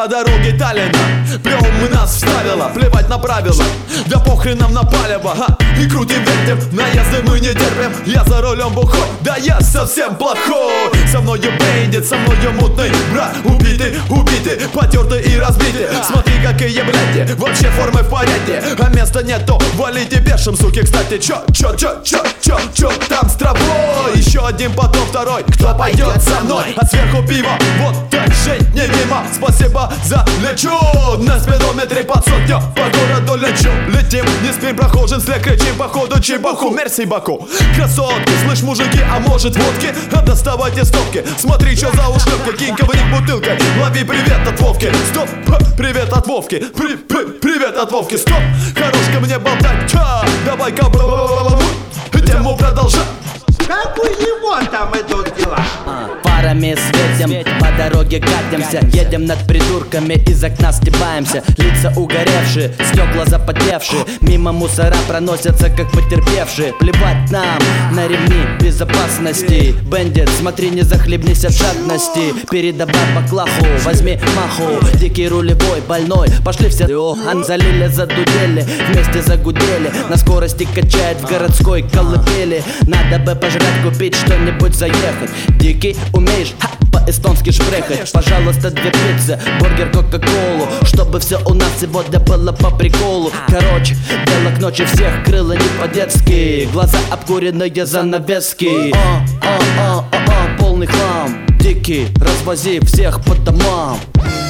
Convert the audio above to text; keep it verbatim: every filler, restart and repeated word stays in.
по дороге Таллина. Прям мы нас вставило, плевать на правила, да похрен нам на палево, ха. И крутим, вертим, наезды мы не терпим. Я за рулем бухой, да я совсем плохой. Со мною бендит, со мною мутный брат. Убиты, убиты, потерты и разбиты. Смотри, какие бляди, вообще формы в порядке. А места нету, валите бешим, суки. Кстати, чё, чё, чё, чё, чё, чё там с травой? Еще один, потом второй, кто пойдет со мной? А сверху пиво, вот так жить не мимо. Спасибо за лечу, на спидометре под сотню. По городу лечу, летим, не спим, прохожим, след кричим, походу чебаху. Мерси Баку, красотки, слышь, мужики, а может водки? А доставайте стопки, смотри, что за ушлепки. Кинька в них бутылкой, лови привет от Вовки. Стоп, привет от Вовки, при, при, привет от Вовки. Стоп, хорош ко мне болтать, ча, давай-ка тему продолжай. Как у него там идут дела? Фарами светим, по дороге катимся. Едем над придурками, из окна стебаемся. Лица угоревшие, стекла запотевшие. Мимо мусора проносятся, как потерпевшие. Плевать нам на ремни безопасности. Бендит, смотри, не захлебнись от жадности. Передавай баклаху, возьми маху. Дикий рулевой, больной, пошли все. Ан залили, задудели, вместе загудели. На скорости качает в городской колыбели. Надо бы пожрать, купить что-нибудь, заехать. Дикий, умеешь ха, по-эстонски шпрехать? Пожалуйста, две пиццы, бургер, кока-колу, чтобы все у нас сегодня было по приколу. Короче, дело к ночи всех крыло не по-детски. Глаза обкуренные занавески. О, о, о, о, о, полный хлам. Дикий, развози всех по домам.